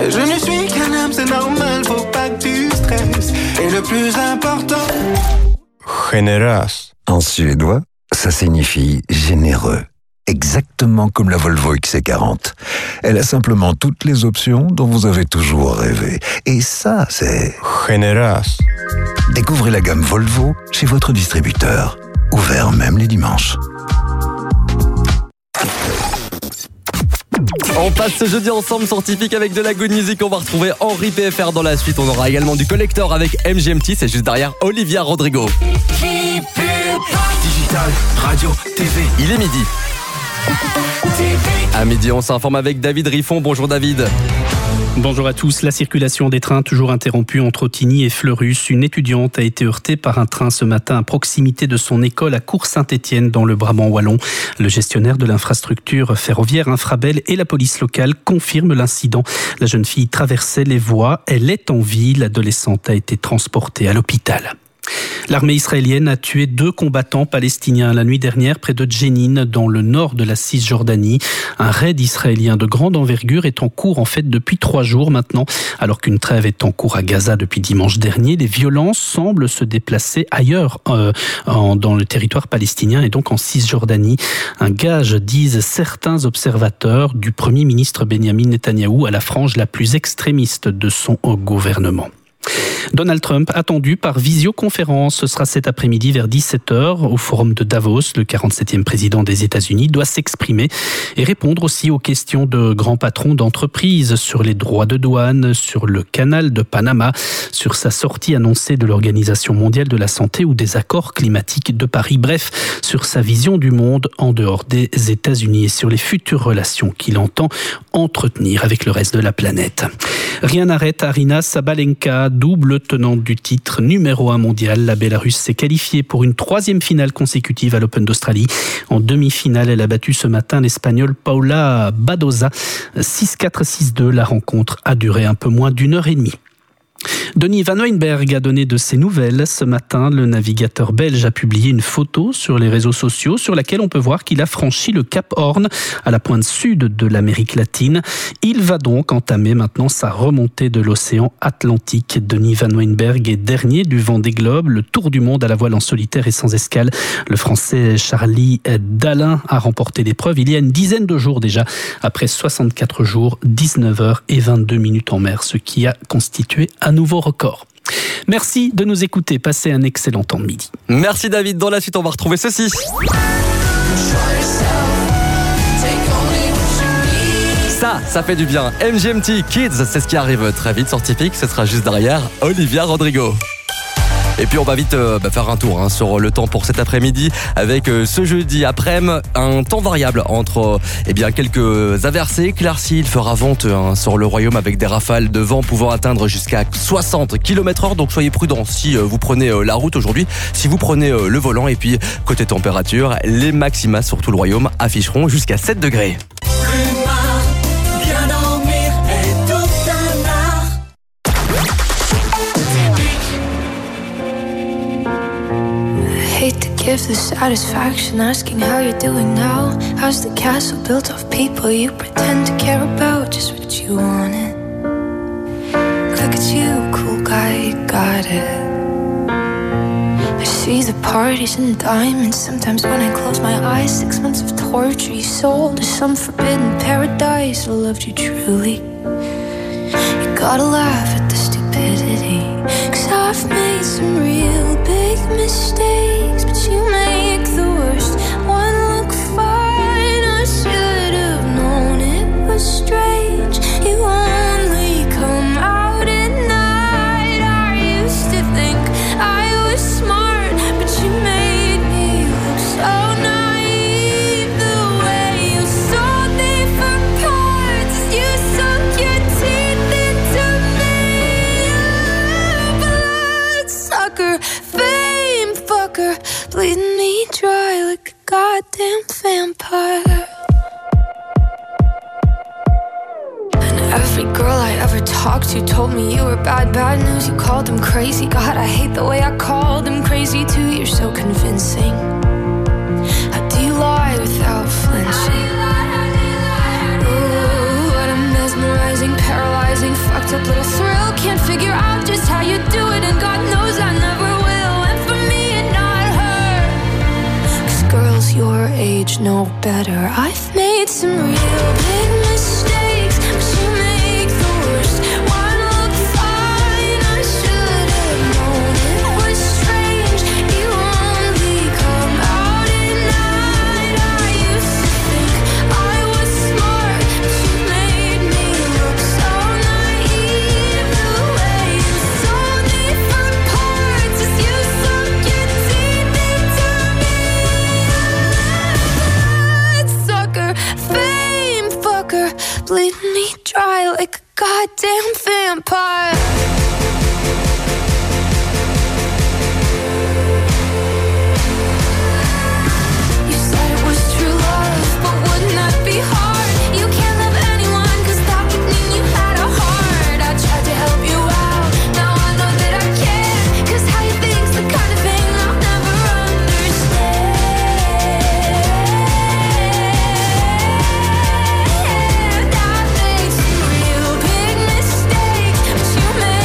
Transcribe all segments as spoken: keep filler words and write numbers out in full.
Je ne suis qu'un homme, c'est normal, faut pas que tu stresses. Et le plus important, Generös. En suédois, ça signifie généreux. Exactement comme la Volvo X C quarante. Elle a simplement toutes les options dont vous avez toujours rêvé. Et ça, c'est... Generös. Découvrez la gamme Volvo chez votre distributeur. Ouvert même les dimanches. On passe ce jeudi ensemble scientifique avec de la good music. On va retrouver Henri P F R dans la suite. On aura également du collector avec M G M T. C'est juste derrière Olivia Rodrigo. digital, radio, T V. Il est midi. À midi, on s'informe avec David Riffon. Bonjour David. Bonjour à tous. La circulation des trains toujours interrompue entre Ottigny et Fleurus. Une étudiante a été heurtée par un train ce matin à proximité de son école à Cours-Saint-Étienne dans le Brabant wallon. Le gestionnaire de l'infrastructure ferroviaire Infrabel et la police locale confirment l'incident. La jeune fille traversait les voies. Elle est en vie. L'adolescente a été transportée à l'hôpital. L'armée israélienne a tué deux combattants palestiniens la nuit dernière près de Jenin, dans le nord de la Cisjordanie. Un raid israélien de grande envergure est en cours en fait depuis trois jours maintenant. Alors qu'une trêve est en cours à Gaza depuis dimanche dernier, les violences semblent se déplacer ailleurs euh, en, dans le territoire palestinien et donc en Cisjordanie. Un gage, disent certains observateurs, du Premier ministre Benjamin Netanyahou à la frange la plus extrémiste de son gouvernement. Donald Trump attendu par visioconférence. Ce sera cet après-midi vers dix-sept heures au forum de Davos. Le quarante-septième président des États-Unis doit s'exprimer et répondre aussi aux questions de grands patrons d'entreprises sur les droits de douane, sur le canal de Panama, sur sa sortie annoncée de l'Organisation mondiale de la santé ou des accords climatiques de Paris. Bref, sur sa vision du monde en dehors des États-Unis et sur les futures relations qu'il entend entretenir avec le reste de la planète. Rien n'arrête Aryna Sabalenka, double tenante du titre numéro un mondial. La Bélarusse s'est qualifiée pour une troisième finale consécutive à l'Open d'Australie. En demi-finale, elle a battu ce matin l'Espagnole Paula Badoza. six quatre six deux, la rencontre a duré un peu moins d'une heure et demie. Denis Van Weinberg a donné de ses nouvelles. Ce matin, le navigateur belge a publié une photo sur les réseaux sociaux sur laquelle on peut voir qu'il a franchi le Cap Horn à la pointe sud de l'Amérique latine. Il va donc entamer maintenant sa remontée de l'océan Atlantique. Denis Van Weinberg est dernier du Vendée Globe, le tour du monde à la voile en solitaire et sans escale. Le Français Charlie Dalin a remporté l'épreuve il y a une dizaine de jours déjà, après soixante-quatre jours, dix-neuf heures et vingt-deux minutes en mer, ce qui a constitué un nouveau record. Merci de nous écouter. Passez un excellent temps de midi. Merci David. Dans la suite, on va retrouver ceci. Ça, ça fait du bien. M G M T Kids, c'est ce qui arrive très vite. Scientifique, ce sera juste derrière Olivia Rodrigo. Et puis on va vite euh, bah, faire un tour hein, sur le temps pour cet après-midi avec euh, ce jeudi après-midi un temps variable entre euh, eh bien quelques averses et éclaircies. Il fera vente hein, sur le royaume avec des rafales de vent pouvant atteindre jusqu'à soixante kilomètres heure. Donc soyez prudents si euh, vous prenez euh, la route aujourd'hui, si vous prenez euh, le volant. Et puis côté température, les maxima sur tout le royaume afficheront jusqu'à sept degrés. Hate to give the satisfaction asking how you're doing now. How's the castle built of people you pretend to care about? Just what you wanted. Look at you, cool guy, you got it. I see the parties and diamonds. Sometimes when I close my eyes, six months of torture you sold to some forbidden paradise. I loved you truly. You gotta laugh at the stupidity, 'cause I've made some real big mistakes, but you make the worst one look fine. I should have known it was strange. You only come out at night. I used to think I was smart, but you made me look so naive. The way you sold me for parts, you sunk your teeth into me. Bloodsucker, fame fucker, bleeding me dry like a goddamn vampire. And every girl I ever talked to told me you were bad, bad news. You called them crazy. God, I hate the way I called them crazy too. You're so convincing. How do you lie without flinching? Ooh, what a mesmerizing, paralyzing your age know better. I've made some real big mistakes, but you make the worst one look fine. I should have known it was strange. You only come out at night. I used to think I was smart, but you made me look so naive. The way you sold me for parts as you sunk your teeth into me. That sucker, fame fucker, bleeding me dry like a goddamn vampire. You said it was true love, but wouldn't that be hard? You can't love anyone, cause that would mean you had a heart. I tried to help you out, now I know that I can't, cause how you think's the kind of thing I'll never understand. I made some real big mistakes, but you made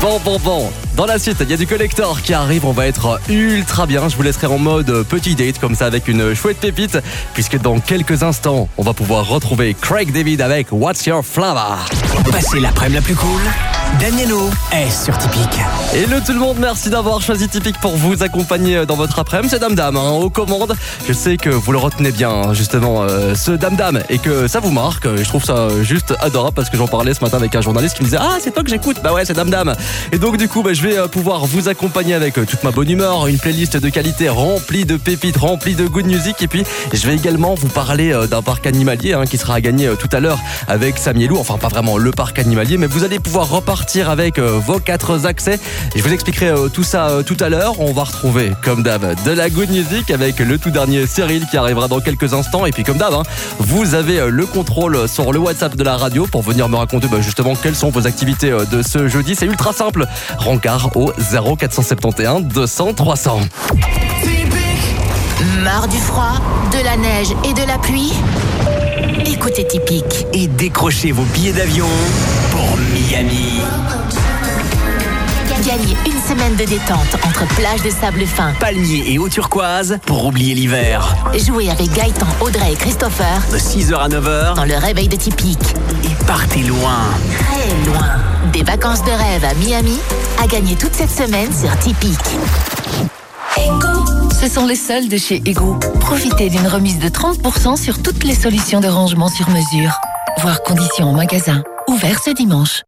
Bon, bon, bon. Dans la suite, il y a du collector qui arrive. On va être ultra bien. Je vous laisserai en mode petit date comme ça avec une chouette pépite. Puisque dans quelques instants, on va pouvoir retrouver Craig David avec What's Your Flavor. Passez l'après-midi la plus cool. Danielo est sur Tipeee. Hello tout le monde, merci d'avoir choisi Tipeee pour vous accompagner dans votre après-midi. C'est Dame Dame hein, aux commandes. Je sais que vous le retenez bien justement euh, ce Dame Dame et que ça vous marque. Je trouve ça juste adorable parce que j'en parlais ce matin avec un journaliste qui me disait ah c'est toi que j'écoute. Bah ouais c'est Dame Dame. Et donc du coup bah, je vais pouvoir vous accompagner avec toute ma bonne humeur, une playlist de qualité remplie de pépites, remplie de good music. Et puis je vais également vous parler d'un parc animalier hein, qui sera à gagner tout à l'heure avec Samy et Lou. Enfin pas vraiment le parc animalier mais vous allez pouvoir repartir avec euh, vos quatre accès. Et je vous expliquerai euh, tout ça euh, tout à l'heure. On va retrouver comme d'hab de la good music avec le tout dernier Cyril qui arrivera dans quelques instants. Et puis comme d'hab, hein, vous avez euh, le contrôle sur le WhatsApp de la radio pour venir me raconter bah, justement quelles sont vos activités euh, de ce jeudi. C'est ultra simple. Rencard au zéro quatre sept un deux cents trois cents. Marre du froid, de la neige et de la pluie? Écoutez Tipeee et décrochez vos billets d'avion pour Miami. Gagnez une semaine de détente entre plages de sable fin, palmiers et eau turquoise pour oublier l'hiver. Jouez avec Gaëtan, Audrey et Christopher de six heures à neuf heures dans le réveil de Tipeee. Et partez loin. Très loin. Des vacances de rêve à Miami à gagner toute cette semaine sur Tipeee. Ego, ce sont les soldes de chez Ego. Profitez d'une remise de trente pour cent sur toutes les solutions de rangement sur mesure. Voir conditions en magasin. Ouvert ce dimanche.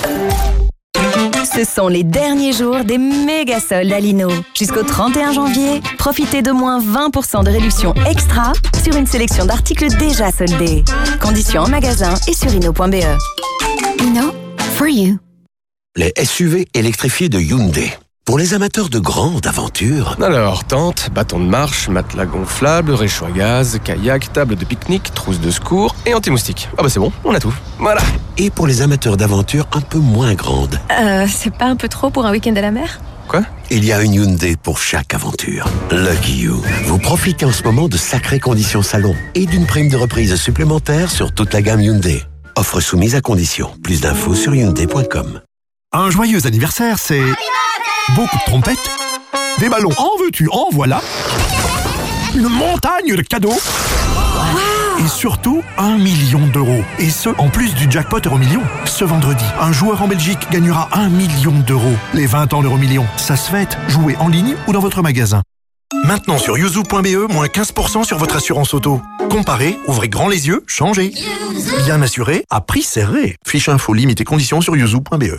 Ce sont les derniers jours des méga soldes à Lino. Jusqu'au trente et un janvier, profitez de moins vingt pour cent de réduction extra sur une sélection d'articles déjà soldés. Conditions en magasin et sur ino point b e. Lino, for you. Les S U V électrifiés de Hyundai. Pour les amateurs de grandes aventures. Alors, tente, bâton de marche, matelas gonflable, réchaud à gaz, kayak, table de pique-nique, trousse de secours et anti-moustique. Ah bah c'est bon, on a tout. Voilà. Et pour les amateurs d'aventures un peu moins grandes. Euh, c'est pas un peu trop pour un week-end à la mer? Quoi? Il y a une Hyundai pour chaque aventure. Lucky You. Vous profitez en ce moment de sacrées conditions salon et d'une prime de reprise supplémentaire sur toute la gamme Hyundai. Offre soumise à condition. Plus d'infos sur hyundai point com. Un joyeux anniversaire, c'est... beaucoup de trompettes, des ballons, en veux-tu, en voilà, une montagne de cadeaux, wow. Et surtout un million d'euros. Et ce, en plus du jackpot Euromillion. Ce vendredi, un joueur en Belgique gagnera un million d'euros. Les vingt ans d'Euromillion, ça se fête. Jouez en ligne ou dans votre magasin. Maintenant sur yuzu point b e, moins quinze pour cent sur votre assurance auto. Comparez, ouvrez grand les yeux, changez. Bien assuré, à prix serré. Fiche info, limite et conditions sur yuzu point b e.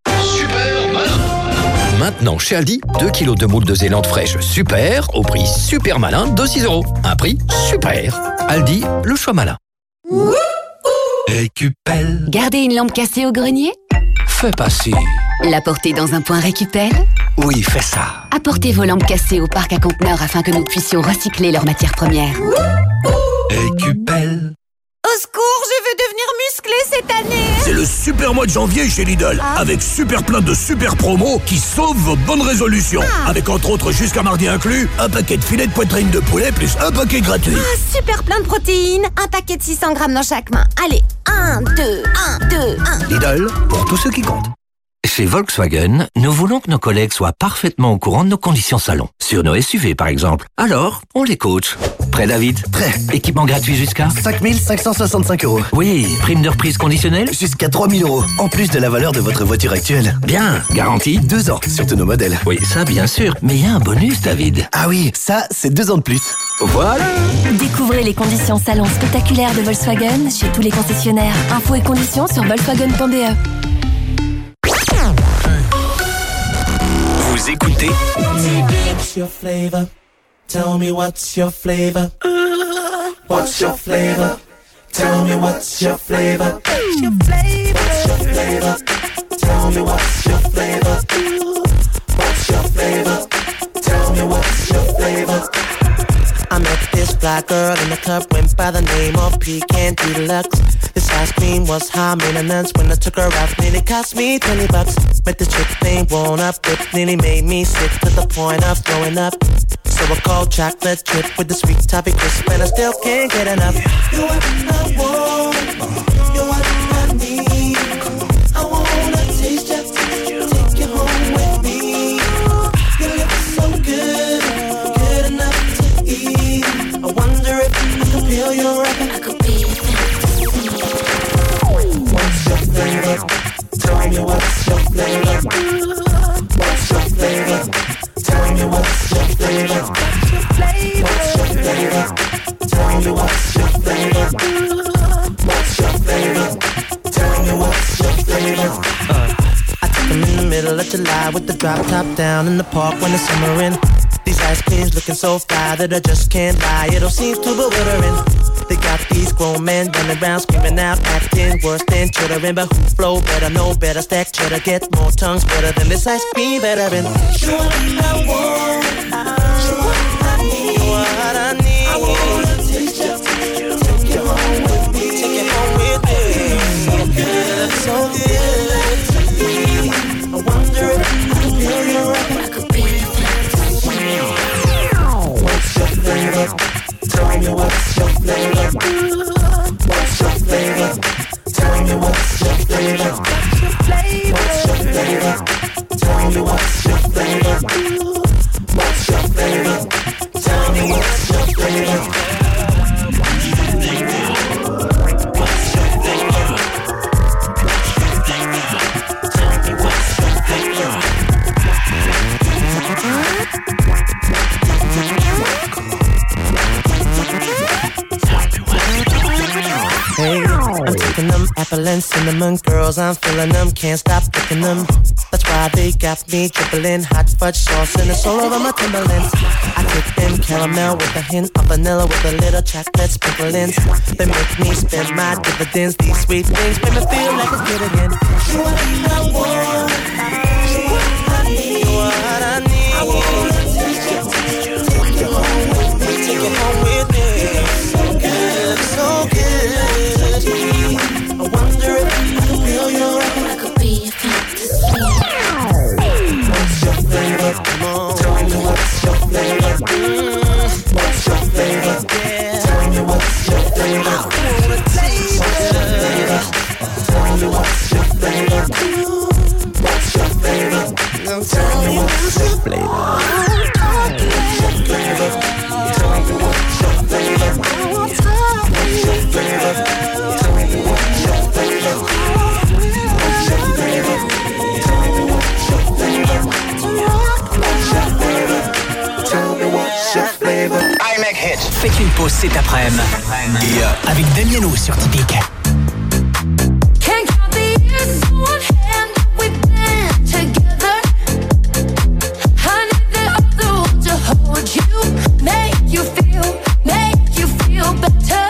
Maintenant, chez Aldi, deux kilos de moules de Zélande fraîche super, au prix super malin de six euros. Un prix super. Aldi, le choix malin. Récupelle. Garder une lampe cassée au grenier? Fais passer. La porter dans un point récupère? Oui, fais ça. Apportez vos lampes cassées au parc à conteneurs afin que nous puissions recycler leurs matières premières. Récupelle. Au secours, je veux devenir musclé cette année. C'est le super mois de janvier chez Lidl, ah. avec super plein de super promos qui sauvent vos bonnes résolutions. Ah. Avec entre autres jusqu'à mardi inclus, un paquet de filets de poitrine de poulet plus un paquet gratuit. Ah, super plein de protéines, un paquet de six cents grammes dans chaque main. Allez, un, deux, un, deux, un. Lidl, pour tous ceux qui comptent. Chez Volkswagen, nous voulons que nos collègues soient parfaitement au courant de nos conditions salon. Sur nos S U V, par exemple. Alors, on les coach. Prêt, David? Prêt. Équipement gratuit jusqu'à cinq mille cinq cent soixante-cinq euros. Oui, prime de reprise conditionnelle jusqu'à trois mille euros, en plus de la valeur de votre voiture actuelle. Bien, garantie deux ans, sur tous nos modèles. Oui, ça bien sûr, mais il y a un bonus, David. Ah oui, ça, c'est deux ans de plus. Voilà. Découvrez les conditions salon spectaculaires de Volkswagen chez tous les concessionnaires. Infos et conditions sur volkswagen point b e. Vous écoutez What's your flavor? Tell me what's your flavor? What's your flavor? Tell me what's your flavor? What's your flavor? What's your flavor? Tell me what's your flavor? What's your flavor? Tell me what's your flavor? I met this black girl in the club, went by the name of Pecan Deluxe. This ice cream was high maintenance. When I took her out, nearly cost me twenty bucks. Met the chick named Won't Up, it nearly made me sick to the point of throwing up. So I called chocolate chip with the sweet toffee crisp, and I still can't get enough. You're what I want, you're what I need. I wanna taste you, take you home. flavor? What's your flavor? Tell me what's your flavor? What's your flavor? Tell me what's your flavor? What's your flavor? Tell me what's your flavor? Uh, I took them in the middle of July with the drop top down in the park when it's summerin'. These ice creams looking so fly that I just can't lie. It all seems too bewildering. They got these grown men running around screaming out, acting worse than chittering. But who flow better, know better, stack cheddar, get more tongues better than this ice cream veteran. You're what I want, you're what I need, what I need. I wanna taste you, take you home with me, take you home with me. So good, so good to me. I wonder if I could feel you up, I could be. What's your flavor? Tell me what's your flavor? What's your flavor? Tell me what's your flavor? What's your flavor? Tell me what's your flavor? What's your flavor? Tell me what's your flavor? Hey, I'm taking them apple and cinnamon girls, I'm feeling them, can't stop picking them. That's why they got me dribbling hot fudge sauce and it's all over my Timberlands. I take them caramel with a hint of vanilla with a little chocolate sprinklings. They make me spend my dividends. These sweet things make me feel like a kid again. You what I want, you what I need, what I need. I wanna taste you, taste you, take you home with me, take you home with me. So good, so good. I wonder if I could feel your love, I could be a fantasy. What's your flavor? Come on, tell me what's your flavor? Mm, what's your flavor? Yeah. Tell me what's your flavor? I wanna taste what's your flavor? Tell me what's your flavor? What's your flavor? Now tell me what's your flavor? What's your flavor? Tell me what's your flavor? What's your flavor? Tell me what's your flavor? What's your flavor? Tell me what's your flavor? What's your flavor? Tell me what's your flavor? I Make Hit. Faites une pause cet après-midi. Et euh, avec Damiano sur Typique. Can't count the years on one hand we've been together. I need the other one to hold you, make you feel, make you feel better.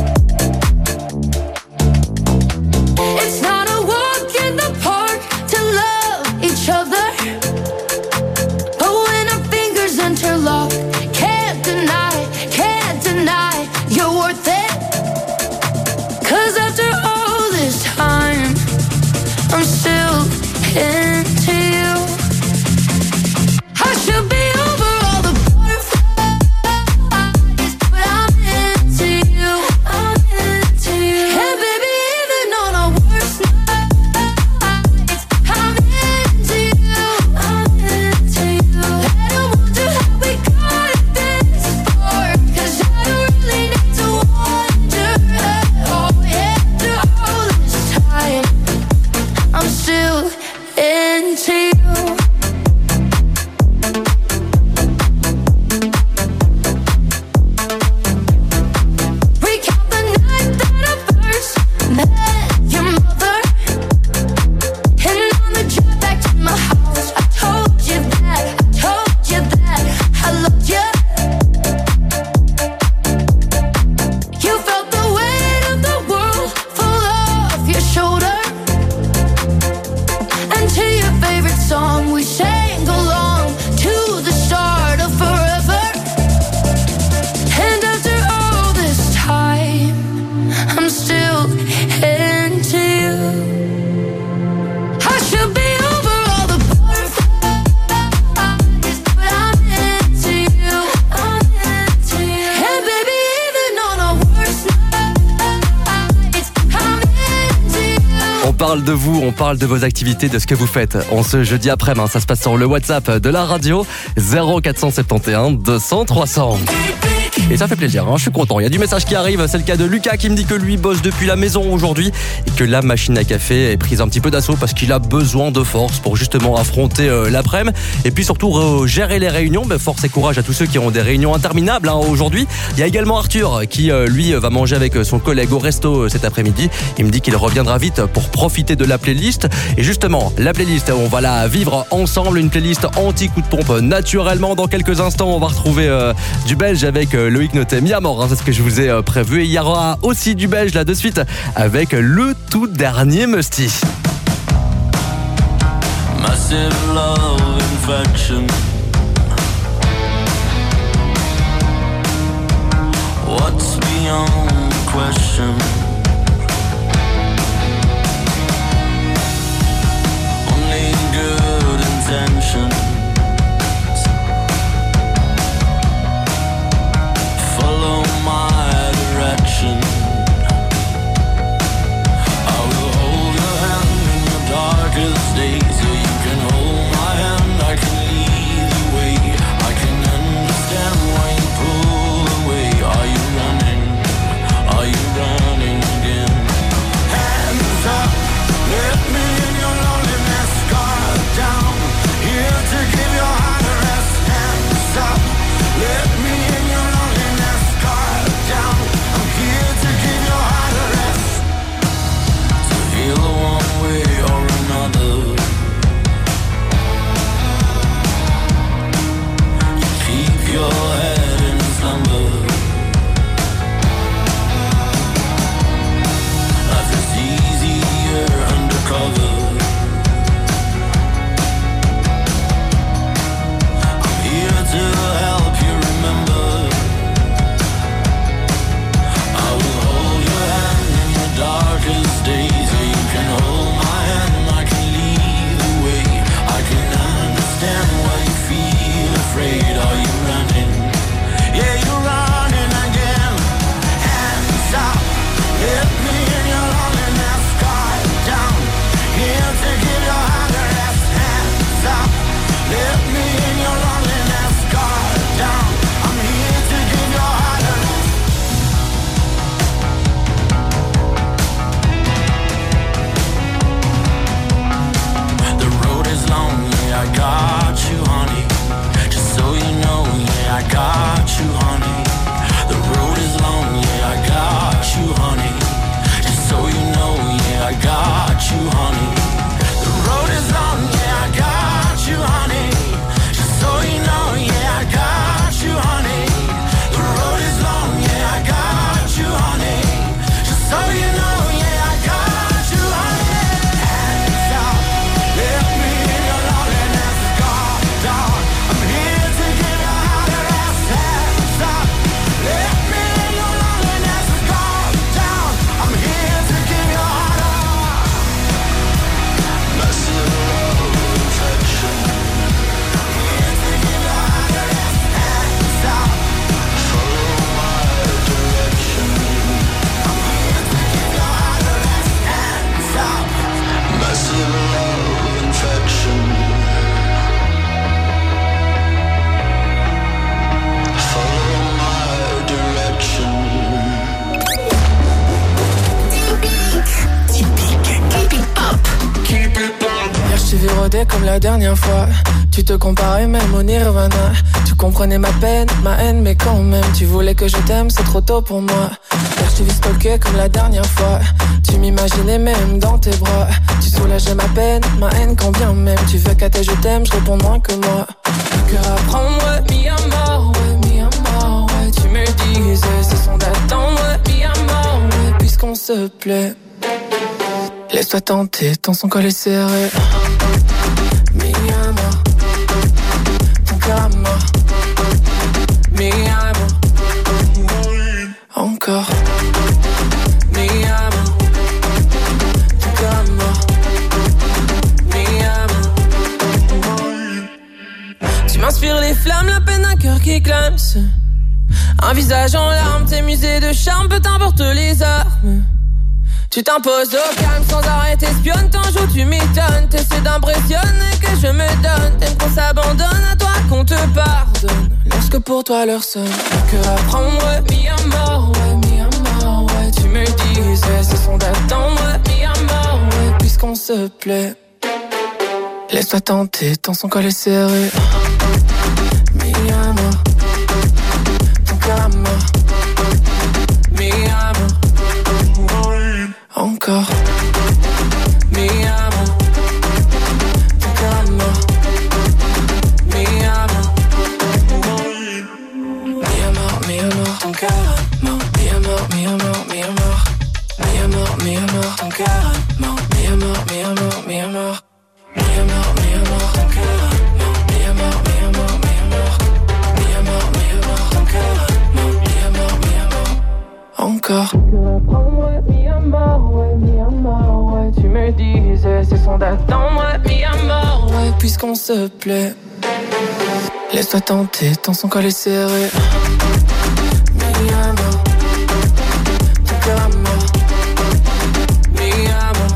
It's not a walk in the park to love each other, but when our fingers interlock, can't deny, can't deny you're worth it. 'Cause after all this time, I'm still into you. I should be over all the butterflies, but I'm into you, I'm into you. And baby, even on our worst nights, I'm into you, I'm into you. Let 'em wonder how we got it this far, 'cause I don't really need to wonder at all. After all this time, I'm still into you. Recount the night that I first met your mother, and on the drive back to my house, I told you that, I told you that I loved you. You felt the weight of the world fall off your shoulder, and to your favorite song we sang along to the start of forever. And after all this time, I'm still into you. I should be over all the butterflies, but I'm into you, I'm into you. And baby, even on our worst nights, I'm into you. On parle de vous, on parle de vos activités, de ce que vous faites. On se jeudi après-midi, ça se passe sur le WhatsApp de la radio zéro quatre cent soixante et onze deux cents trois cents. Et ça fait plaisir, hein, je suis content. Il y a du message qui arrive, c'est le cas de Lucas qui me dit que lui bosse depuis la maison aujourd'hui et que la machine à café est prise un petit peu d'assaut parce qu'il a besoin de force pour justement affronter euh, l'après-midi et puis surtout euh, gérer les réunions. Ben, force et courage à tous ceux qui ont des réunions interminables hein, aujourd'hui. Il y a également Arthur qui euh, lui va manger avec son collègue au resto euh, cet après-midi. Il me dit qu'il reviendra vite pour profiter de la playlist. Et justement, la playlist, on va la vivre ensemble, une playlist anti-coup de pompe naturellement. Dans quelques instants, on va retrouver euh, du belge avec euh, Loïc Notet, Mi Amor, hein, c'est ce que je vous ai euh, prévu. Et il y aura aussi du belge là de suite avec le tout dernier Musty. Massive love infection. What's beyond question? Only good intentions. Follow my direction. I will hold your hand in your darkest days. Yeah, you can hold my hand, I can lead the way. I can understand why you pull away. Are you running? Are you running again? Hands up, let me in your loneliness. Guard down, here to give your heart a rest. Hands up, let me in your loneliness. Guard down, I'm here to give your heart a rest. To feel one way or another. You keep your head in slumber. Life is easier undercover. I'm here to help you remember. I will hold your hand in your darkest days. Yeah, you can hold my hand, I can lead the way. I can understand why you feel afraid. Are you running? Yeah, you're running again. Hands up, let me in your loneliness. Guard down, here to give your heart a rest. Hands up, let me in your loneliness. Guard down, I'm here to give your heart a rest. The road is long, yeah, I got you, honey. Just so you know, yeah, I got you, honey. The road is long, yeah, I got you, honey. Just so you know, yeah, I got you, honey. The road is long, yeah, I got you, honey. Just so you know, yeah, I got you, honey. The road is long, yeah, I got you, honey. Just so you know, yeah, I got you, honey. Hands up, let me in your loneliness. Guard down, I'm here to give your heart a rest. Hands up, let me in your loneliness. Guard down, I'm here to give your heart a massive love infection. Here to give your heart a rest. Hands up, follow my direction. I'm here to give your heart a rest. Hands up, massive love infection. Follow my direction. Hier je t'ai vu rôder comme la dernière fois. Tu te comparais même au Nirvana. Tu comprenais ma peine, ma haine, mais quand même tu voulais que je t'aime, c'est trop tôt pour moi. Hier je t'ai vu stalker comme la dernière fois. Tu m'imaginais même dans tes bras. Tu soulageais ma peine, ma haine, quand bien même tu veux qu'à tes je t'aime, je réponds moins que moi. Que apprendre, mi amor, ouais, mi amor, ouais. Tu me disais, c'est son d'attendre, mi amor, ouais. Puisqu'on se plaît, laisse-toi tenter, ton son collé serré. Mi amor, ton cœur à mort. Mi amor, encore. Mi amor, ton cœur à mort. Mi amor. Tu m'inspires les flammes, la peine d'un cœur qui clame. Un visage en larmes, tes musées de charme, peu t'importe les armes. Tu t'imposes au calme sans arrêt, t'espionnes, t'en joues, tu m'étonnes. T'essaies d'impressionner que je me donne. T'aimes qu'on s'abandonne, à toi qu'on te pardonne lorsque pour toi l'heure sonne. Que apprendre, mi amor, ouais, mi amor, ouais. Tu me disais, c'est son d'attendre, mi amor, ouais. Puisqu'on se plaît, laisse-toi tenter, tant son col est serré. Mi amor, ton cœur à mort. Mi amor, encore. Mi amor, ton cœur à mort. Mi amor, mi amor, mi amor, ton cœur à mort. Mi amor, mi amor, mi amor. Mi amor, mi amor, ton cœur à mort. Mi amor, mi amor, mi amor. Mi amor, mi amor, ton cœur à mort. Mi amor, mi amor, mi amor. Mi amor, mi amor, ton cœur à mort. Mi amor, mi amor, encore. Mi amor, ouais, mi amor, ouais. Tu me disais, c'est son d'attendre, mi amor, ouais. Puisqu'on se plaît, laisse-toi tenter, tant son col est serré. Mi amor, ton cœur à mort. Mi amor,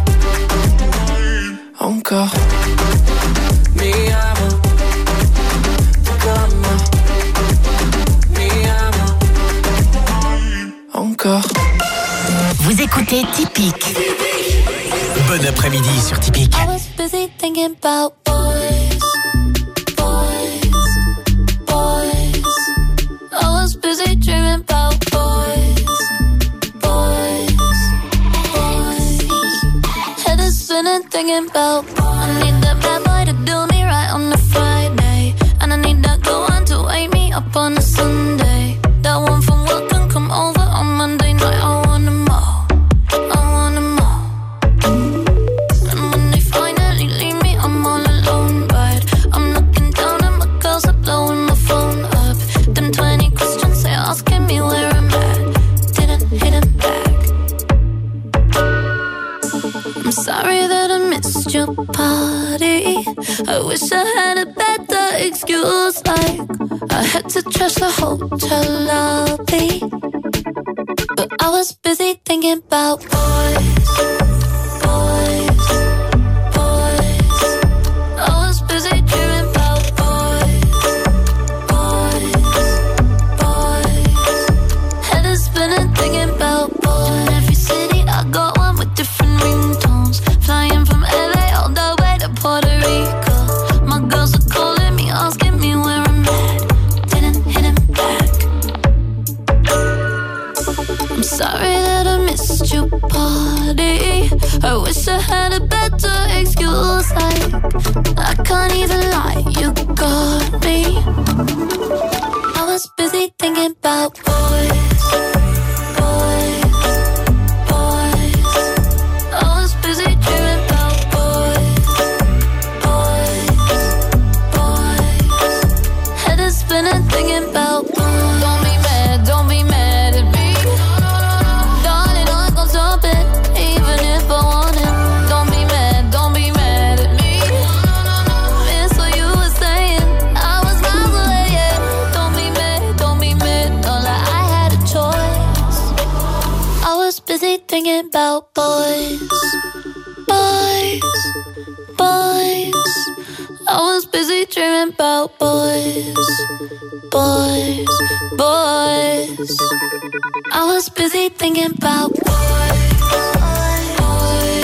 encore. Mi amor, ton cœur à mort. Mi amor, encore. Vous écoutez Typique. Bon après-midi sur Typique. I was busy thinking about boys, boys, boys. I was busy dreaming about boys, boys, boys. Head is spinning thinking about boys. I need that bad boy to do me right on a Friday, and I need that good one to wake me up on a Sunday. That one from work can come over on Monday night. I want them all, I want them all. And when they finally leave me, I'm all alone. But I'm looking down and my girls are blowing my phone up. Them twenty questions they asking me where I'm at. Didn't hit them back. I'm sorry that I missed your party. I wish I had a better excuse, like I had to trash the hotel lobby. But I was busy thinking about boys, boys, boys. I was busy dreaming about boys, boys, boys. Head is spinning thinking about boys. In every city I got one with different ringtones. Flying from L A all the way to Puerto Rico. My girls are calling me, asking me where I'm at. Didn't hit him back. I'm sorry that I missed your party. I wish I had a better excuse, like I can't even lie, you got me. I was busy thinking about boys, boys, boys. I was busy dreaming about boys, boys, boys. Head is spinning thinking about boys. Don't be mad, don't be mad at me. Darling, I gon' stop it, even if I want it. Don't be mad, don't be mad at me. Miss what you were saying, I was miles away, yeah. Don't be mad, don't be mad, not like I had a choice. I was busy thinking about boys, boys, boys. I was busy dreaming about boys, boys, boys. I was busy thinking about boys, boys, boys.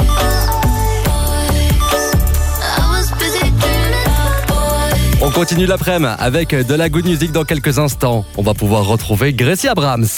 I was busy dreaming about boys. On continue l'après-midi avec de la good music dans quelques instants. On va pouvoir retrouver Gracie Abrams.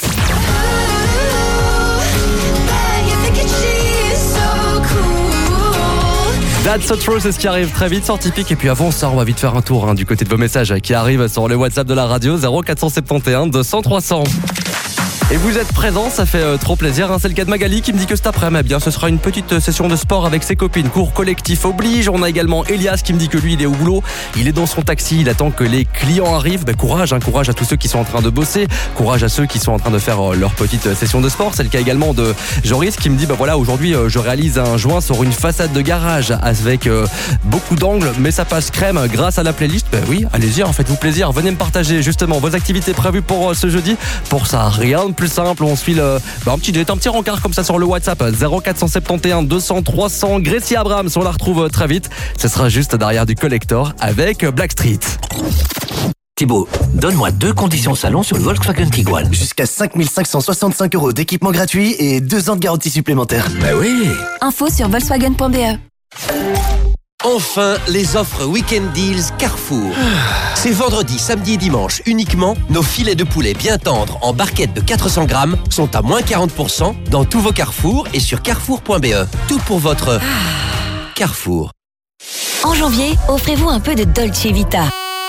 That's so true, c'est ce qui arrive très vite sur Typique. Et puis avant ça, on va vite faire un tour hein, du côté de vos messages qui arrivent sur le WhatsApp de la radio zéro quatre cent soixante et onze deux cents trois cents. Et vous êtes présents, ça fait euh, trop plaisir. Hein. C'est le cas de Magali qui me dit que cet après-midi, eh bien, ce sera une petite session de sport avec ses copines. Cours collectif oblige. On a également Elias qui me dit que lui, il est au boulot. Il est dans son taxi. Il attend que les clients arrivent. Ben, courage, hein, courage à tous ceux qui sont en train de bosser. Courage à ceux qui sont en train de faire euh, leur petite session de sport. C'est le cas également de Joris qui me dit, ben voilà, aujourd'hui, euh, je réalise un joint sur une façade de garage avec euh, beaucoup d'angles, mais ça passe crème grâce à la playlist. Ben oui, allez-y, hein, faites-vous plaisir. Venez me partager justement vos activités prévues pour euh, ce jeudi. Pour ça, rien de plus simple. On se file euh, bah, un petit date, un petit rencard comme ça sur le WhatsApp zéro quatre cent soixante et onze deux cents trois cents. Gracie Abrams, on la retrouve très vite. Ce sera juste derrière du Collector avec Blackstreet. Thibaut, donne-moi deux conditions salon sur le Volkswagen Tiguan. Jusqu'à cinq mille cinq cent soixante-cinq euros d'équipement gratuit et deux ans de garantie supplémentaire. Bah oui. Info sur volkswagen point b e. Enfin, les offres Weekend Deals Carrefour. C'est vendredi, samedi et dimanche uniquement. Nos filets de poulet bien tendres en barquette de quatre cents grammes sont à moins quarante pour cent dans tous vos Carrefour et sur carrefour point b e. Tout pour votre Carrefour. En janvier, offrez-vous un peu de Dolce Vita.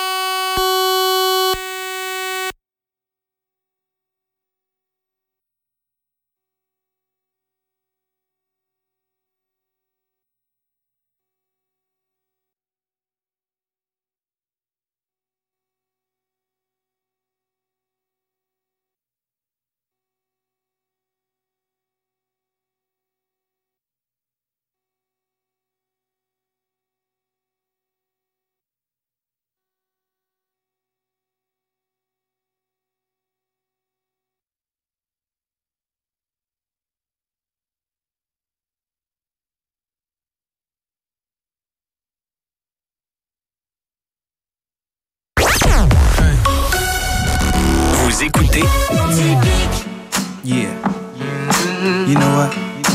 Vous écoutez Yeah. You know what?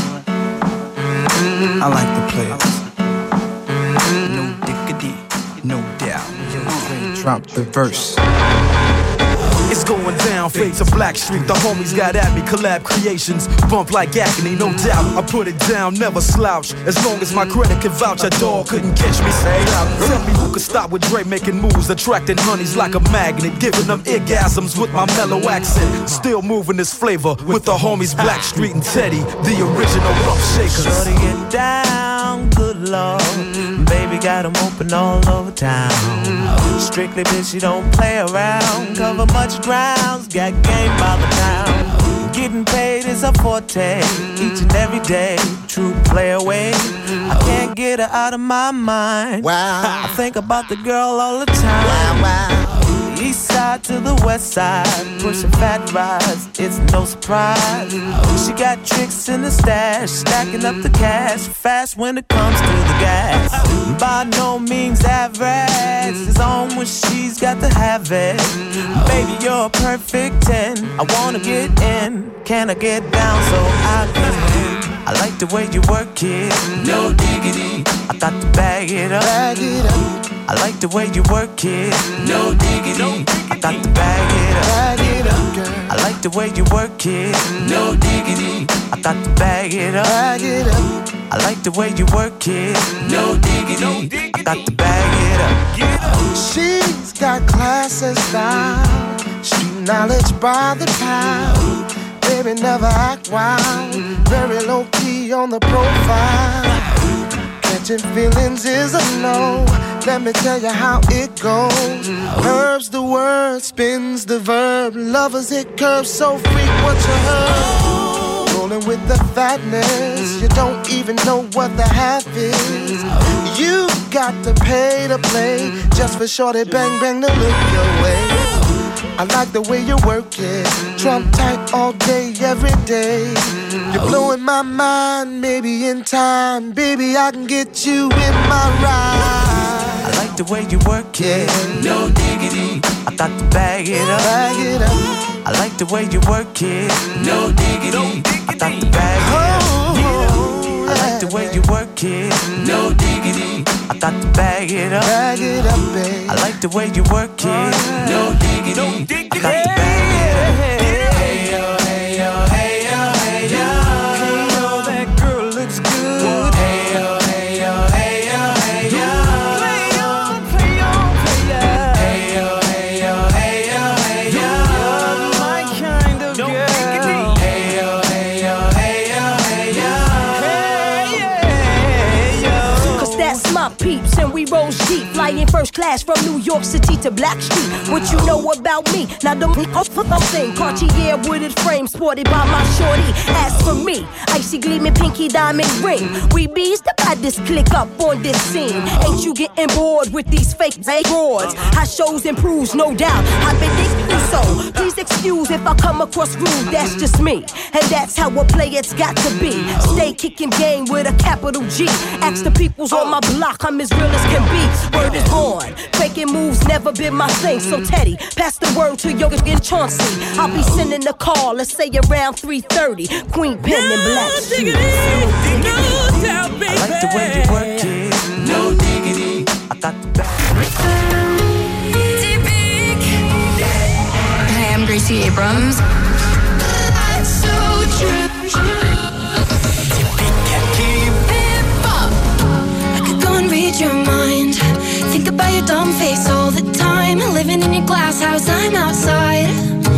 I like the players. No diggity, no doubt. Drop the verse. It's going down, fade to Black Street. The homies got at me, collab creations. Bump like agony, no doubt. I put it down, never slouch. As long as my credit can vouch, a dog couldn't catch me. Say out. Tell me who could stop with Dre making moves, attracting honeys like a magnet, giving them orgasms with my mellow accent. Still moving this flavor with the homies Black Street and Teddy, the original rough shakers. Shorty get down, good lord. Baby got them open all over town. Strictly bitch, you don't play around. Cover much grounds, got game by the pound. Getting paid is a forte, each and every day. True play away. I can't get her out of my mind. Wow. I think about the girl all the time. Wow, wow. East side to the west side, pushing fat rides, it's no surprise. She got tricks in the stash, stacking up the cash, fast when it comes to the gas. By no means average, it's on when she's got to have it. Baby, you're a perfect ten, I wanna get in. Can I get down so I can win? I like the way you work it, no diggity. I got to bag it up, bag it up. I like the way you work it, no diggity. I got to bag it up, bag it up, girl. I like the way you work it, no diggity. I got to bag it up, bag it up. I like the way you work it, no diggity. I got to bag it up. She's got class and style, street knowledge by the pound. Baby never act wild, very low key on the profile. Catching feelings is a no. Let me tell you how it goes. Curves the word, spins the verb. Lovers it curves so freak what you heard. Rolling with the fatness, you don't even know what the half is. You got to pay to play just for shorty bang bang to look your way. I like the way you work it, Trump tight all day, every day. You're blowing my mind, maybe in time, baby I can get you in my ride. I like the way you work it, no diggity. I got to bag it up, bag it up. I like the way you work it, no diggity. I got to bag it up. I like the way you work it, no diggity. I got to bag it up, bag it up, babe. I like the way you work it, no diggity. I got to bag it up. Hey yo, hey yo, hey yo, hey yo. Hey yo, that girl looks good. Hey yo, hey yo, hey yo, hey yo. Play on, play on, play on. Hey yo, hey yo, hey yo, hey yo. You're my kind of girl. Hey yo, hey yo, hey yo, hey yo. Hey yo. Cause that's my peeps and we roll sheep. Flying first class from New York City to Black Street. What you know about me? Now the thing Cartier wooded frame sported by my shorty. As for me, icy gleaming pinky diamond ring. We bees the baddest click up on this scene. Ain't you getting bored with these fake broads? How shows improves, no doubt. I've been thinking so. Please excuse if I come across rude. That's just me, and that's how a player's got to be. Stay kicking game with a capital G. Ask the peoples on my block, I'm as real as can be. Word is born, faking moves never never been my thing. So Teddy, pass the word to Yoga and Chauncey. I'll be sending the call, let's say around three thirty. Queen Pen and Black Shoes. I like the way you work it. No diggity. I got the back. Hi, I'm Gracie Abrams. That's so true. I could go and read your mind. Think about your dumb face all the time. Living in your glass house, I'm outside.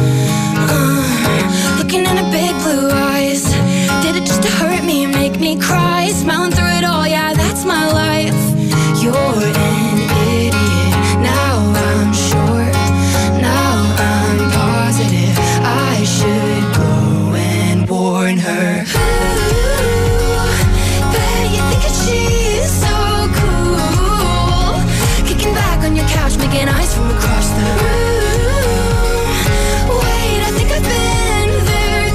Uh, looking in her big blue eyes. Did it just to hurt me and make me cry? Smiling through it all, yeah, that's my life. You're an idiot. Now I'm sure. Now I'm positive. I should go and warn her. Making eyes from across the room. Wait, I think I've been there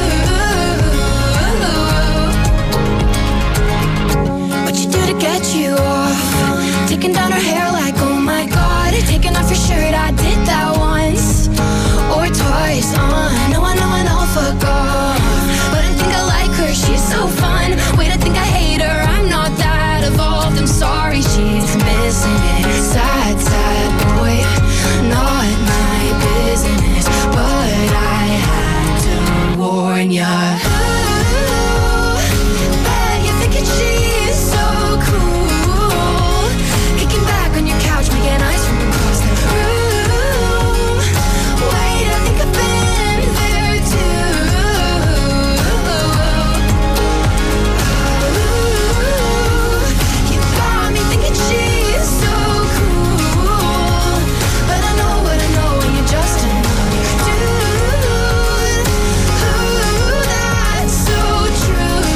too. What you do to get you off? Taking down her hair like, oh my god. Taking off your shirt, I did that once or twice. Uh, no, I know, I know, fuck off. But I think I like her, she's so fun. Wait, I think I hate her, I'm not that evolved. I'm sorry, she's missing it. Sad, sad boy, not my business, but I had to warn ya. Ooh, bet you're thinking she's so cool. Kicking back on your couch, making eyes from across the room. Wait, I think I've been there too. Ooh, you got me thinking she's so cool. But I know what I know when you're just another dude. Ooh, that's so true.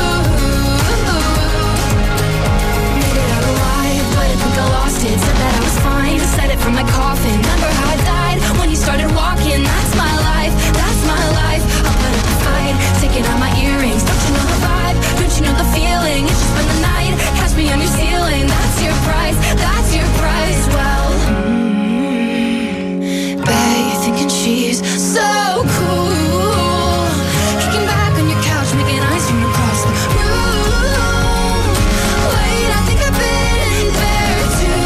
Made it out alive, but I think I lost it. Said that I was fine, said it from my coffin. Remember how I died when you started walking? That's my life, that's my life. I'll put up a fight, taking out my earrings. Don't you know the vibe? Don't you know the feeling? It's just spend the night, catch me on your ceiling. That's your price, that's your price. Well, mm, bet you're thinking she's so cool. Kicking back on your couch, making eyes from across the room. Wait, I think I've been there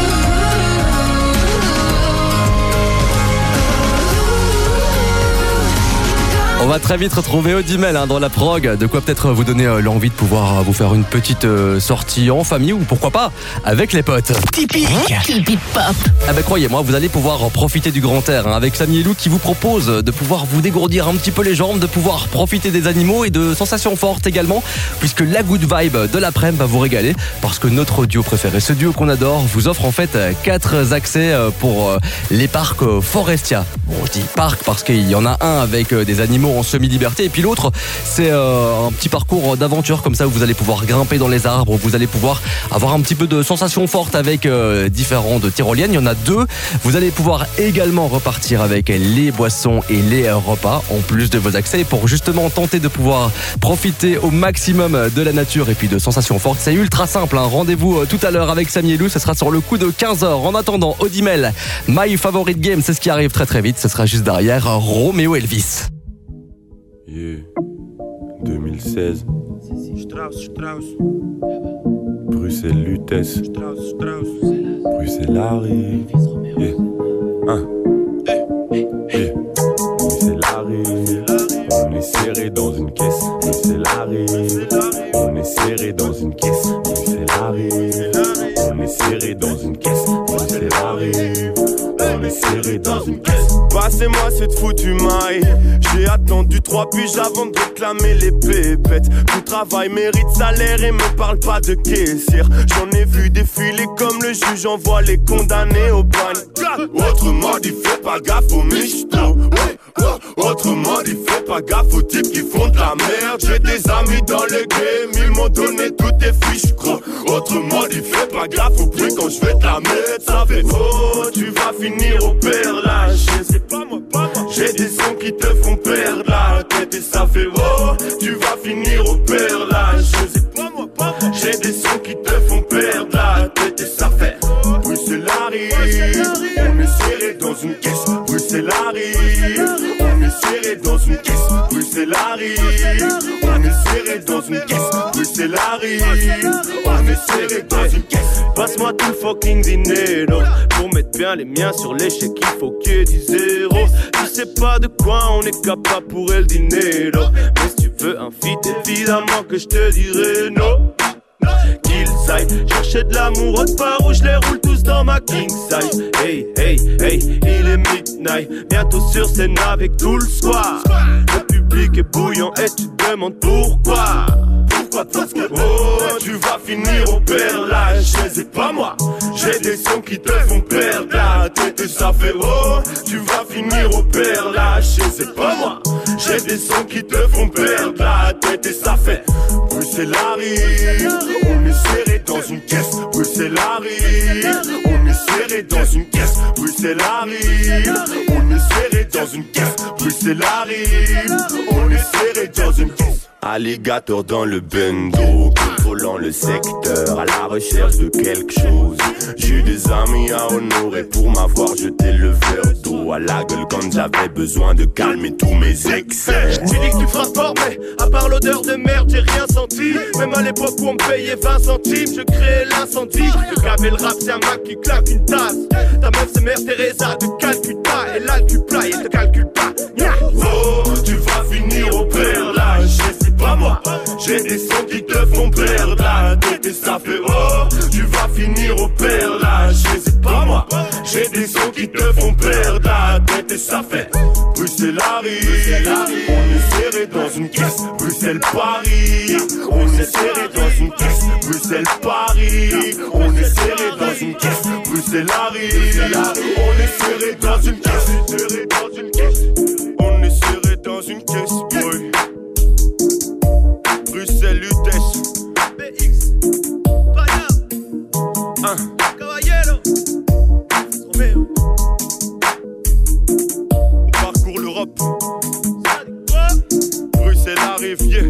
On va très vite retrouver Audimel hein, dans la prog. De quoi peut-être vous donner euh, l'envie de pouvoir euh, vous faire une petite euh, sortie en famille ou pourquoi pas avec les potes. Typique Typique pop. Ah ben croyez-moi, vous allez pouvoir profiter du grand air hein, avec Samy et Lou qui vous propose de pouvoir vous dégourdir un petit peu les jambes, de pouvoir profiter des animaux et de sensations fortes également, puisque la good vibe de l'après-midi va vous régaler parce que notre duo préféré, ce duo qu'on adore, vous offre en fait quatre accès pour les parcs Forestia. Bon, je dis parc parce qu'il y en a un avec des animaux en semi-liberté et puis l'autre c'est euh, un petit parcours d'aventure comme ça où vous allez pouvoir grimper dans les arbres, où vous allez pouvoir avoir un petit peu de sensations fortes avec euh, différentes tyroliennes. Il y en a deux. Vous allez pouvoir également repartir avec les boissons et les repas en plus de vos accès pour justement tenter de pouvoir profiter au maximum de la nature et puis de sensations fortes. C'est ultra simple hein. Rendez-vous tout à l'heure avec Samy et Lou, ce sera sur le coup de quinze heures. En attendant, Audimel, My Favorite Game, c'est ce qui arrive très très vite. Ce sera juste derrière Roméo Elvis. Yeah. deux mille seize Strauss, Strauss. Bruxelles Lutèce Strauss, Strauss. Bruxelles arrive. Yeah. Hein. Yeah. Bruxelles arrive. On est serré dans une caisse. Bruxelles arrive. On est serré dans une caisse. Bruxelles arrive. On est serré dans une caisse. Bruxelles arrive. On est serré dans une caisse. Passez-moi cette foutue maille. J'ai attendu trois piges avant de réclamer les pépettes. Tout travail mérite salaire et me parle pas de caissière. J'en ai vu défiler comme le juge envoie les condamnés au bagne. Autrement dit fais pas gaffe aux michtos. Autrement dit fais pas gaffe aux types qui font de la merde. J'ai des amis dans le game, ils m'ont donné toutes tes fiches gros. Autrement dit fais pas gaffe au prix quand je vais te la mettre. Ça fait oh tu vas finir au père lâche. C'est pas moi, pas moi. J'ai des sons qui te font perdre la tête et ça fait oh tu vas finir au père lâche. C'est pas moi, pas moi. J'ai des sons qui te font perdre la tête et ça fait Bruxelles arrive. On est serré dans une caisse, Bruxelles arrive. On est serré dans une caisse, Bruxelles arrive. On est serré dans une caisse, Bruxelles arrive. On est serré dans une caisse. Passe-moi tout le fucking dinero. Pour mettre bien les miens sur l'échec, il faut qu'il y ait dix zéros. Tu sais pas de quoi on est capable pour el dinero. Mais si tu veux un feat, évidemment que je te dirai non. Qu'ils aillent chercher de l'amour autre part où je les roule tous dans ma king size. Hey, hey, hey, il est midnight. Bientôt sur scène avec tout le squad. Le public est bouillant et tu te demandes pourquoi. Pourquoi parce que oh, tu vas finir au perlage. C'est pas moi, j'ai des sons qui te font perdre la tête et ça fait oh, tu vas finir au perlage. C'est pas moi, j'ai des sons qui te font perdre la tête et ça fait Bruxelles arrive. On est serré dans une caisse, Bruxelles arrive. On est serré dans une caisse, Bruxelles arrive. On est serré dans une caisse, Bruxelles arrive. On est serré dans une caisse. Alligator dans le bendo, contrôlant le secteur, à la recherche de quelque chose. J'ai des amis à honorer pour m'avoir jeté le verre d'eau à la gueule quand j'avais besoin de calmer tous mes excès. Tu dis que tu frappes fort, mais à part l'odeur de merde, j'ai rien senti. Même à l'époque où on me payait vingt centimes, je créais l'incendie. Le gavé le rap, c'est un Mac qui claque une tasse. Ta meuf c'est Mère Teresa de Calcutta, elle a le cul plat et te calcule pas. Oh, tu vas finir au perlage. C'est pas moi, j'ai des sons qui te font perdre la tête et ça fait oh, tu vas finir au perlage. C'est pas moi, j'ai des sons qui te font perdre la tête et ça fait Bruxelles arrive. On est serré dans une caisse, Bruxelles Paris. On est serré dans une caisse, Bruxelles Paris. On est serré dans une caisse, Bruxelles arrive. On est serré dans une caisse, serré dans une caisse. On est serré dans une caisse, boy. Bruxelles, U T E S, B X, Paya, un, Caballero, Romeo. On parcourt l'Europe. Bruxelles arrive, yeah.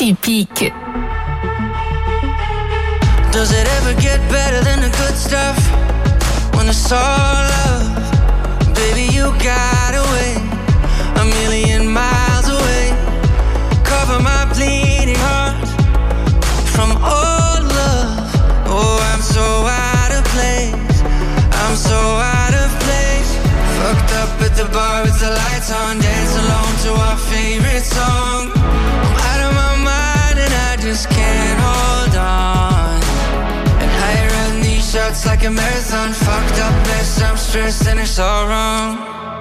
Typique. Does it ever get better than the good stuff? When it's all love, baby, you got away a million miles away. Cover my bleeding heart from all love. Oh, I'm so out of place. I'm so out of place. Fucked up at the bar with the lights on, dance alone to our favorite song. I'm out of my mind and I just can't hold on. And I run these shots like a marathon. Fucked up mess, I'm stressed and it's all wrong.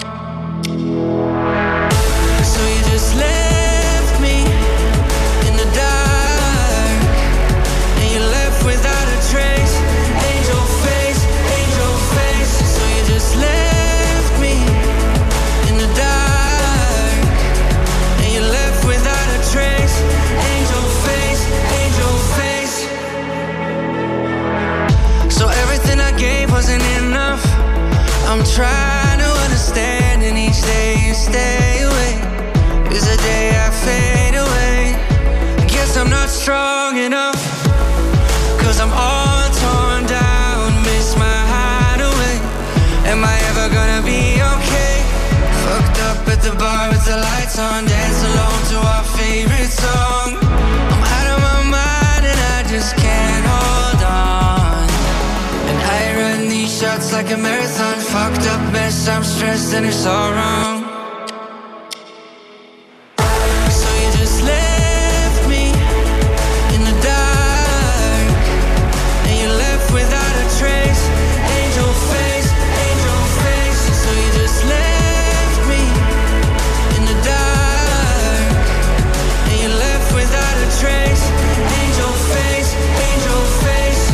So you just left me in the dark, and you left without a trace. Angel face, angel face. So you just left me in the dark, and you left without a trace. Angel face, angel face. So everything I gave wasn't enough. I'm trying to understand, and each day you stay away is the day I fade away. I guess I'm not strong enough, cause I'm all torn down, miss my hideaway. Am I ever gonna be okay? Fucked up at the bar with the lights on, dance alone to our favorite song. I'm out of my mind and I just can't hold on. And I run these shots like a marathon. Fucked up mess, I'm stressed and it's all wrong. So you just left me in the dark, and you left without a trace. Angel face, angel face. So you just left me in the dark, and you left without a trace. Angel face, angel face.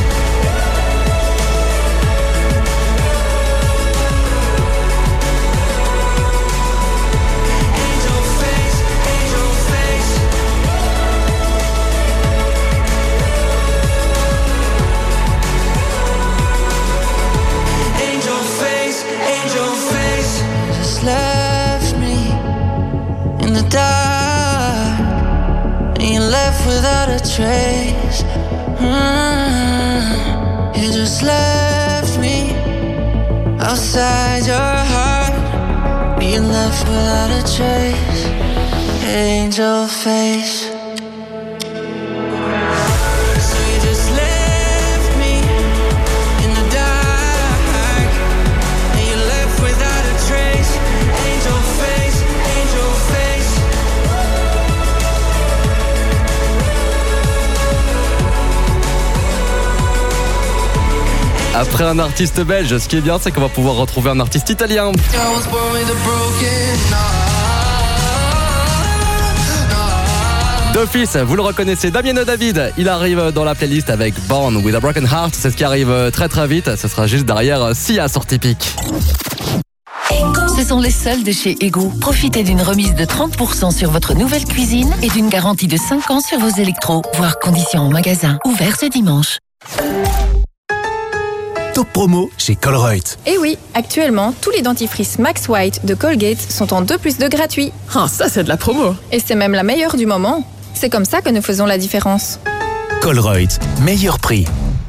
Angel face, angel face. Angel face, angel face. Just left me in the dark, and you left without a trace. Mm, you just left me outside your heart. You left without a trace. Angel face. So you just left me in the dark, and you left without a trace. Angel face, angel face. Après un artiste belge, ce qui est bien, c'est qu'on va pouvoir retrouver un artiste italien. I was born with a broken heart. D'office, vous le reconnaissez, Damiano David, il arrive dans la playlist avec Born with a Broken Heart. C'est ce qui arrive très très vite, ce sera juste derrière Sia sur Typique. Ce sont les soldes de chez Ego. Profitez d'une remise de trente pour cent sur votre nouvelle cuisine et d'une garantie de cinq ans sur vos électros, voire conditions en magasin. Ouvert ce dimanche. Top promo chez Colruyt. Et oui, actuellement, tous les dentifrices Max White de Colgate sont en deux plus deux gratuits. Ah, ça c'est de la promo. Et c'est même la meilleure du moment. C'est comme ça que nous faisons la différence. Colruyt, meilleur prix.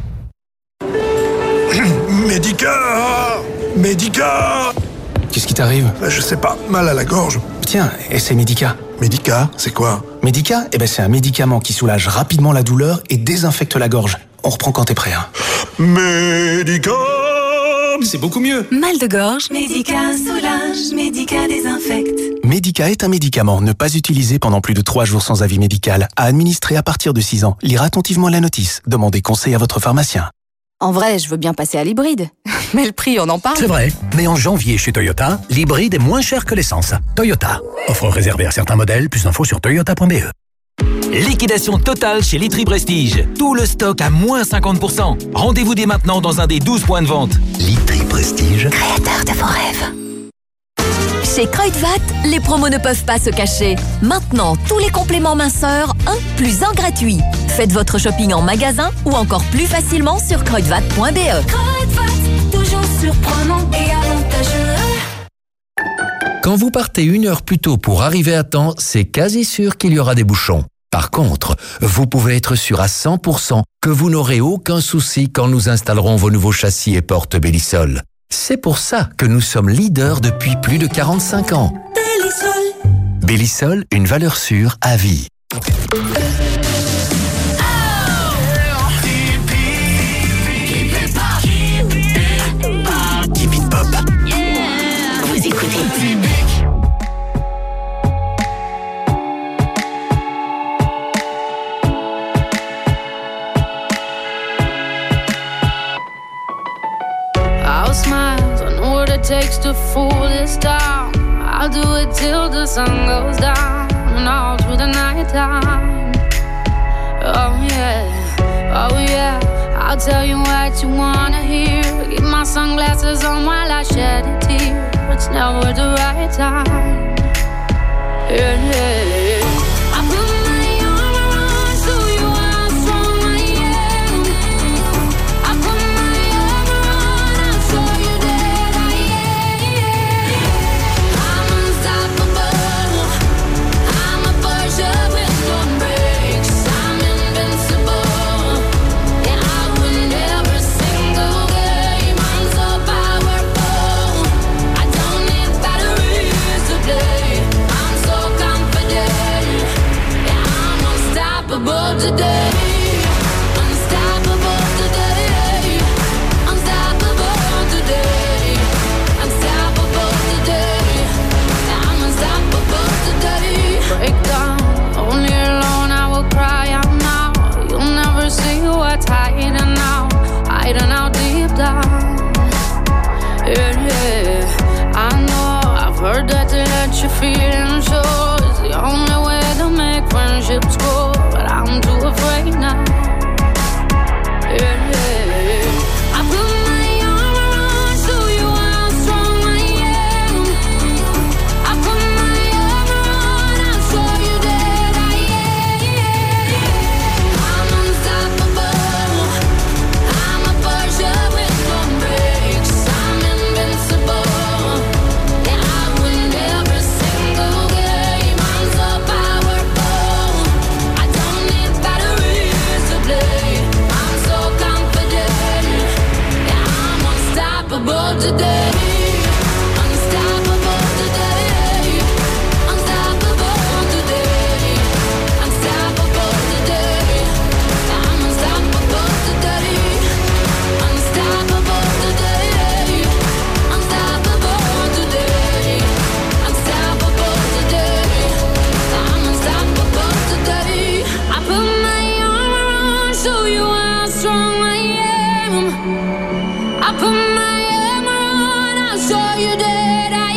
Médica Médica Qu'est-ce qui t'arrive? Bah, je sais pas, mal à la gorge. Tiens, essaie Médica. Médica, c'est quoi? Médica, eh ben, c'est un médicament qui soulage rapidement la douleur et désinfecte la gorge. On reprend quand t'es prêt. Hein. Médica. C'est beaucoup mieux. Mal de gorge, Médica soulage, Médica désinfecte. Médica est un médicament. Ne pas utiliser pendant plus de trois jours sans avis médical. À administrer à partir de six ans. Lire attentivement la notice. Demandez conseil à votre pharmacien. En vrai, je veux bien passer à l'hybride. Mais le prix, on en parle. C'est vrai, mais en janvier chez Toyota, l'hybride est moins cher que l'essence. Toyota. Offre réservée à certains modèles. Plus d'infos sur toyota point b e. Liquidation totale chez Litry Prestige. Tout le stock à moins cinquante pour cent. Rendez-vous dès maintenant dans un des douze points de vente. Litry Prestige. Créateur de vos rêves. Chez Kruidvat, les promos ne peuvent pas se cacher. Maintenant, tous les compléments minceurs, un plus un gratuit. Faites votre shopping en magasin ou encore plus facilement sur kruidvat point b e. Kruidvat, toujours surprenant et avantageux. Quand vous partez une heure plus tôt pour arriver à temps, c'est quasi sûr qu'il y aura des bouchons. Par contre, vous pouvez être sûr à cent pour cent que vous n'aurez aucun souci quand nous installerons vos nouveaux châssis et portes Bellisol. C'est pour ça que nous sommes leaders depuis plus de quarante-cinq ans. Bellisol. Bellisol, une valeur sûre à vie. Vous écoutez I'll smile, I know what it takes to fool this town. I'll do it till the sun goes down and all through the night time. Oh yeah, oh yeah, I'll tell you what you wanna hear. Keep my sunglasses on while I shed a tear. It's never the right time. Yeah, yeah, yeah. I put my arm around so you are strong I am. I put my arm around, I'll show you that I am. I'm unstoppable. I'm a Porsche with no brakes. I'm invincible. Yeah, I win every single game. I'm so powerful. I don't need batteries to play. I'm so confident. Yeah, I'm unstoppable today. Unstoppable today. Unstoppable today. Unstoppable today. Yeah, I'm unstoppable today. Break down, only alone I will cry out now. You'll never see what's hiding out, hiding out deep down. Yeah, yeah, I know, I've heard that to let your feelings show is the only way to make friendships grow, but I'm too afraid now. Yeah, yeah, yeah. I put my arm around so you how strong I am. I put my arm around, I'll show you that I am. I'm unstoppable. I'm a Porsche with no brakes. I'm invincible. Yeah, I win every single game. I'm so powerful. I don't need batteries to play. I'm so confident. Yeah, I'm unstoppable today. Unstoppable today. Unstoppable today. Unstoppable today. Yeah, I'm unstoppable today. Unstoppable today. Unstoppable today. Unstoppable today. Yeah, I'm unstoppable today. I put my arm around, show you how strong I am. I put my arm around, I'll show you that I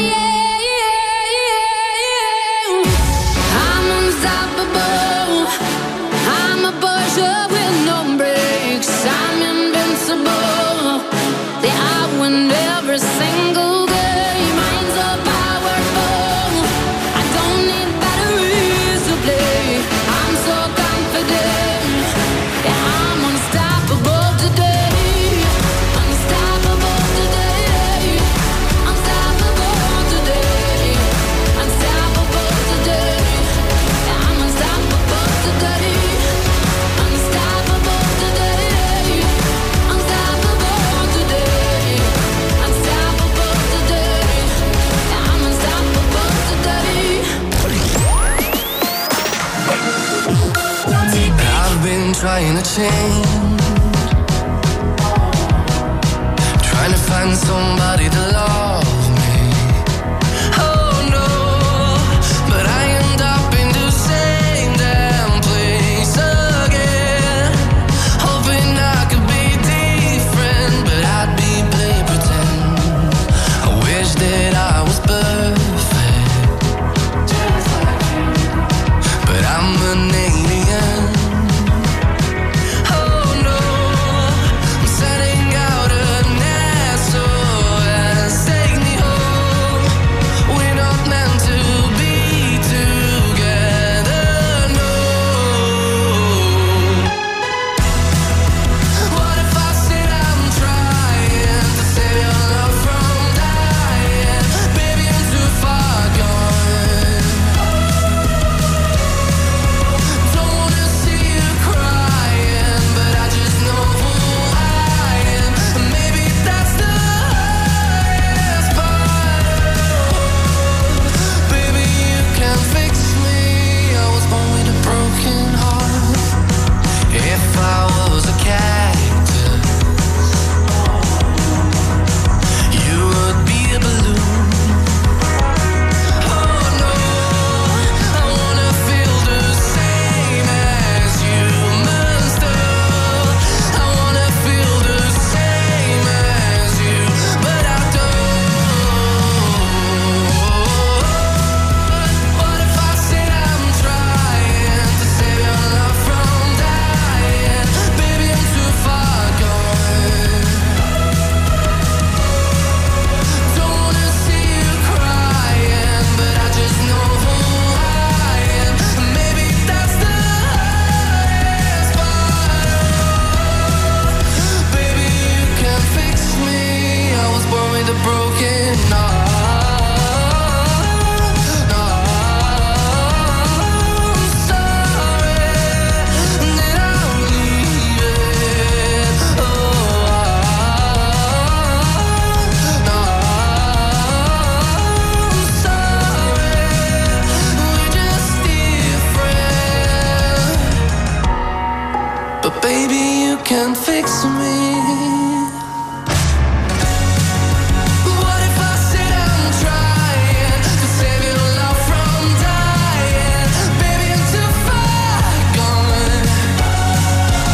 am. I'm unstoppable. I'm a Porsche with no brakes. I'm invincible. Yeah, I win every single game. I'm so powerful. I don't need batteries to play. I'm so confident. Yeah, I'm unstoppable today. Unstoppable today. Unstoppable today. Unstoppable today. Yeah, I'm unstoppable today. Unstoppable today. Unstoppable today. Unstoppable today. Yeah, I'm unstoppable today. I've been trying to change, trying to find somebody to love me. Oh no, but I end up in the same damn place again. Hoping I could be different, but I'd be play pretend. I wish that I was perfect, but I'm an alien. Oh no, I'm setting out a nest, so I stay me.